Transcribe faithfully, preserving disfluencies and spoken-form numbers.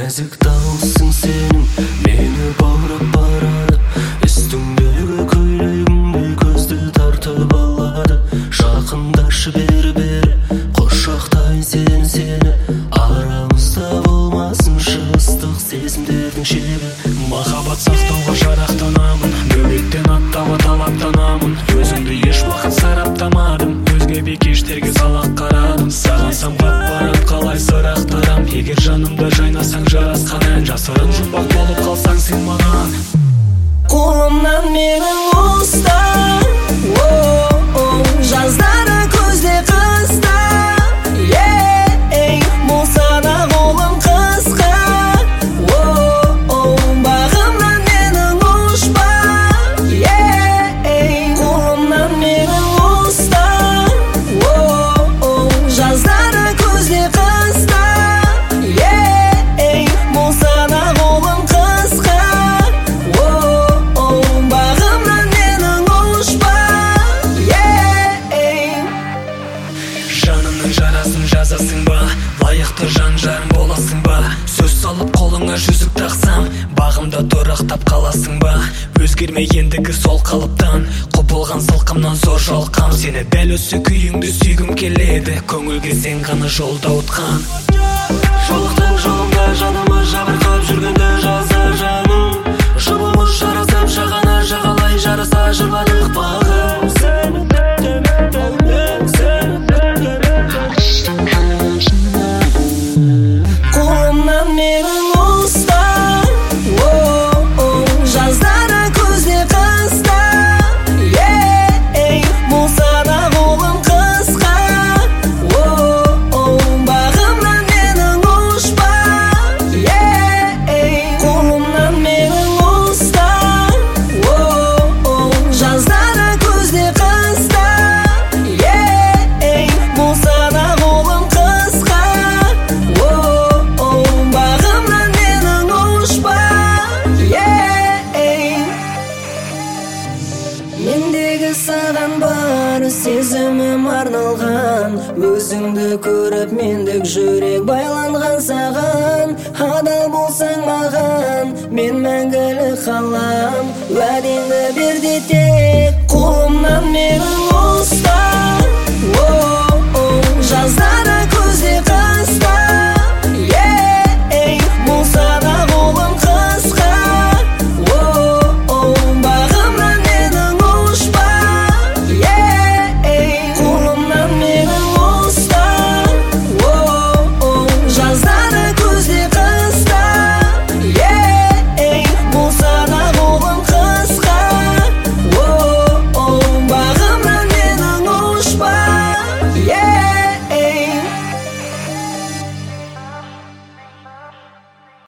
нәзік дауысың сенің мені баурап барады. Үстіңдегі көйлегіңде көзді тартып алады. Жақындашы бері-бері құшақтайын сені сені, арамызда болмасын жастық сезімдердің шебі. Махаббат сақтауға жарақтанамын, бөлектен аттауға талаптанамын. Өзіңді еш уақыт сараптамадым, өзге бикештерге салақ қарадым. Саған самғап барам, қалай сырақтарам. Егер жанымда жайнасаң жарасқан ән, жасырын жұмбақ болып қалсаң сен маған. Қолымнан менің ұста, жаздары көзде қыста, болса да қолым қысқа. Бағымнан менің ұшпа, қолымнан менің ұста, жаздары көзде қыста, болса да қолым қысқа. Бағымнан менің ұшпа, жанымның жарасын жазасың ба, лайықты жан жарым боласың ба? Сөз салып қолыңа жүзік тақсам, бағымда тұрақтап қаласың ба? Өзгермей ендігі сол қалыптан, құбылған сылқымнан зор жалқам. Сені дәл осы күйіңді сүйгім келеді, көңілге сен ғана жолда ұтқан. Жолықтың жолымда жаныма жабырқап жүргенде жаза жаным, жұбымыз жарасып жағаны жағалай жарыса жырладық бағым. Сені күтемін, мен сені қолымнан менің ұста, жаздары көзде қыста, болса да қолым қысқа. Бағымнан менің ұшпа, қолымнан менің ұста, жаздары көзде қыста, болса да қолым қысқа. Бағымнан менің ұшпа, мендегі саған бар сезімім арналған. Өзіңді көріп мендік жүрек байланған саған. Адал болсаң маған, мен мәңгілік қалам. Уәдеңді бер де тек қолымнан менің